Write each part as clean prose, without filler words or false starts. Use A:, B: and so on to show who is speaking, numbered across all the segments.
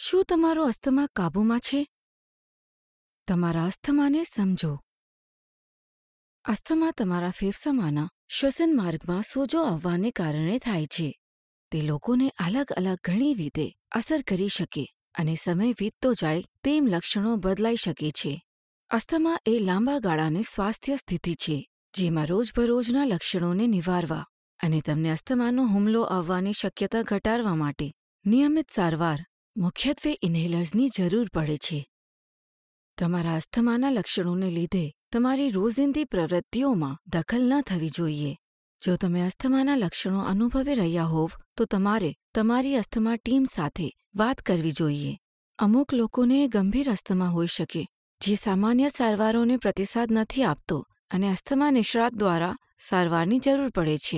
A: શું તમારો અસ્થમા કાબૂમાં છે? તમારા અસ્થમાને સમજો. અસ્થમા તમારા ફેફસામાંના શ્વસન માર્ગમાં સોજો આવવાને કારણે થાય છે. તે લોકોને અલગ અલગ ઘણી રીતે અસર કરી શકે અને સમય વીતતો જાય તેમ લક્ષણો બદલાઈ શકે છે. અસ્થમા એ લાંબા ગાળાની સ્વાસ્થ્ય સ્થિતિ છે, જેમાં રોજબરોજના લક્ષણોને નિવારવા અને તમને અસ્થમાનો હુમલો આવવાની શક્યતા ઘટાડવા માટે નિયમિત સારવાર, મુખ્યત્વે ઇન્હેલર્સની જરૂર પડે છે. તમારા અસ્થમાના લક્ષણોને લીધે તમારી રોજિંદી પ્રવૃત્તિઓમાં દખલ ન થવી જોઈએ. જો તમે અસ્થમાના લક્ષણો અનુભવી રહ્યા હોવ તો તમારે તમારી અસ્થમા ટીમ સાથે વાત કરવી જોઈએ. અમુક લોકોને ગંભીર અસ્થમા હોઈ શકે, જે સામાન્ય સારવારોને પ્રતિસાદ નથી આપતો અને અસ્થમા નિષ્ણાત દ્વારા સારવારની જરૂર પડે છે.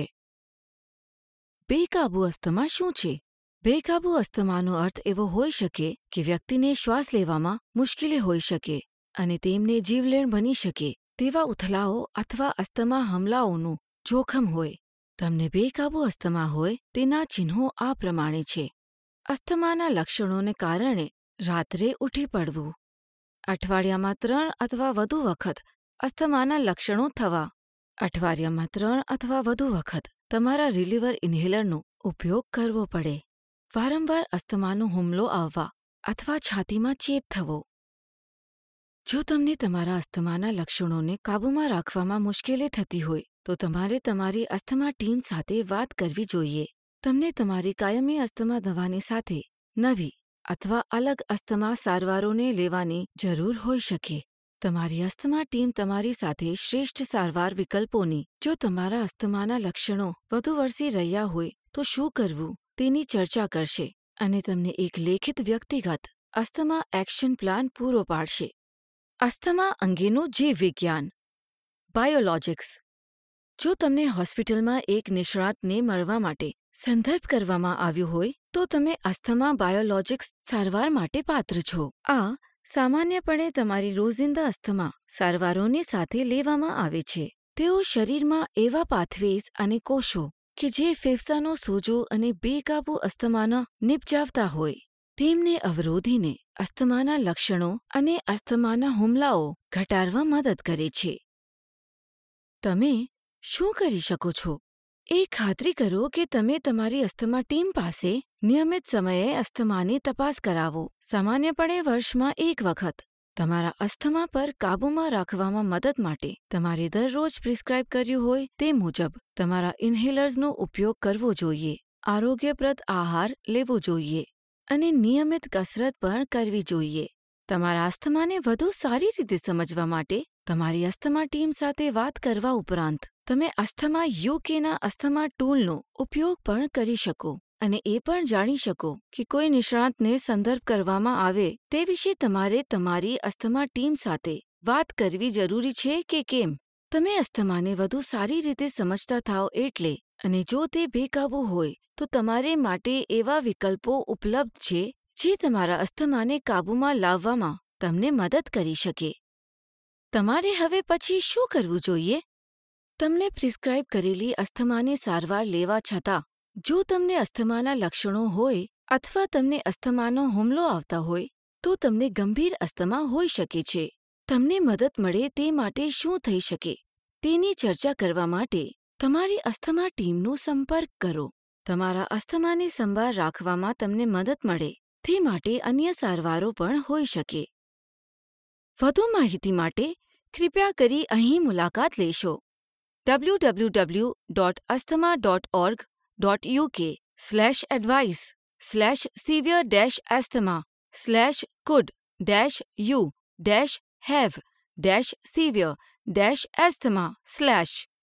A: બેકાબૂ અસ્થમા શું છે? બેકાબૂ અસ્થમાનો અર્થ એવો હોઈ શકે કે વ્યક્તિને શ્વાસ લેવામાં મુશ્કેલી હોઈ શકે અને તેમને જીવલેણ બની શકે તેવા ઉથલાઓ અથવા અસ્થમા હુમલાઓનું જોખમ હોય. તમને બેકાબૂ અસ્થમા હોય તેના ચિહ્નો આ પ્રમાણે છે. અસ્થમાના લક્ષણોને કારણે રાત્રે ઉઠી પડવું. અઠવાડિયામાં 3 અથવા વધુ વખત અસ્થમાના લક્ષણો થવા. અઠવાડિયામાં 3 અથવા વધુ વખત તમારા રિલીવર ઇન્હેલરનો ઉપયોગ કરવો પડે. વારંવાર અસ્થમાનો હુમલો આવવા અથવા છાતીમાં ચેપ થવો. જો તમને તમારા અસ્થમાના લક્ષણોને કાબૂમાં રાખવામાં મુશ્કેલી થતી હોય તો તમારે તમારી અસ્થમા ટીમ સાથે વાત કરવી જોઈએ. તમને તમારી કાયમી અસ્થમા દવાની સાથે નવી અથવા અલગ અસ્થમા સારવારોને લેવાની જરૂર હોઈ શકે. તમારી અસ્થમા ટીમ તમારી સાથે શ્રેષ્ઠ સારવાર વિકલ્પોની, જો તમારા અસ્થમાના લક્ષણો વધુ વરસી રહ્યા હોય તો શું કરવું તેની ચર્ચા કરશે અને તમને એક લેખિત વ્યક્તિગત અસ્થમા એક્શન પ્લાન પૂરો પાડશે. અસ્થમા અંગેનું જીવવિજ્ઞાન, બાયોલોજિક્સ. જો તમને હોસ્પિટલમાં એક નિષ્ણાતને મળવા માટે સંદર્ભ કરવામાં આવ્યું હોય તો તમે અસ્થમા બાયોલોજિક્સ સારવાર માટે પાત્ર છો. આ સામાન્યપણે તમારી રોજિંદા અસ્થમા સારવારોની સાથે લેવામાં આવે છે. તેઓ શરીરમાં એવા પાથવેઝ અને કોષો કે જે ફેફસાનો સોજો અને બેકાબૂ અસ્થમાના નિપજાવતા હોય તેમને અવરોધીને અસ્થમાના લક્ષણો અને અસ્થમાના હુમલાઓ ઘટાડવા મદદ કરે છે. તમે શું કરી શકો છો? એ ખાતરી કરો કે તમે તમારી અસ્થમા ટીમ પાસે નિયમિત સમયે અસ્થમાની તપાસ કરાવો, સામાન્યપણે વર્ષમાં 1 વખત. તમારા અસ્થમા પર કાબૂમાં રાખવામાં મદદ માટે તમારે દરરોજ પ્રિસ્ક્રાઇબ કર્યું હોય તે મુજબ તમારા ઇન્હેલર્સનો ઉપયોગ કરવો જોઈએ, આરોગ્યપ્રદ આહાર લેવો જોઈએ અને નિયમિત કસરત પણ કરવી જોઈએ. તમારા અસ્થમાને વધુ સારી રીતે સમજવા માટે તમારી અસ્થમા ટીમ સાથે વાત કરવા ઉપરાંત તમે અસ્થમા યુકેના અસ્થમા ટૂલનો ઉપયોગ પણ કરી શકો અને એ પણ જાણી શકો કે કોઈ નિષ્ણાતને સંદર્ભ કરવામાં આવે તે વિશે તમારે તમારી અસ્થમા ટીમ સાથે વાત કરવી જરૂરી છે કે કેમ. તમે અસ્થમાને વધુ સારી રીતે સમજતા થાઓ એટલે, અને જો તે બેકાબૂ હોય તો તમારે માટે એવા વિકલ્પો ઉપલબ્ધ છે જે તમારા અસ્થમાને કાબૂમાં લાવવામાં તમને મદદ કરી શકે. તમારે હવે પછી શું કરવું જોઈએ? તમને પ્રિસ્ક્રાઇબ કરેલી અસ્થમાની સારવાર લેવા છતાં જો તમને અસ્થમાના લક્ષણો હોય અથવા તમને અસ્થમાનો હુમલો આવતા હોય તો તમને ગંભીર અસ્થમા હોઈ શકે છે. તમને મદદ મળે તે માટે શું થઈ શકે તેની ચર્ચા કરવા માટે તમારી અસ્થમા ટીમનો સંપર્ક કરો. તમારા અસ્થમાની સંભાળ રાખવામાં તમને મદદ મળે તે માટે અન્ય સારવારો પણ હોઈ શકે. વધુ માહિતી માટે કૃપયા કરી અહીં મુલાકાત લેશો. www.asthma.org.uk/advice/severe-asthma/could-you-have-severe-asthma/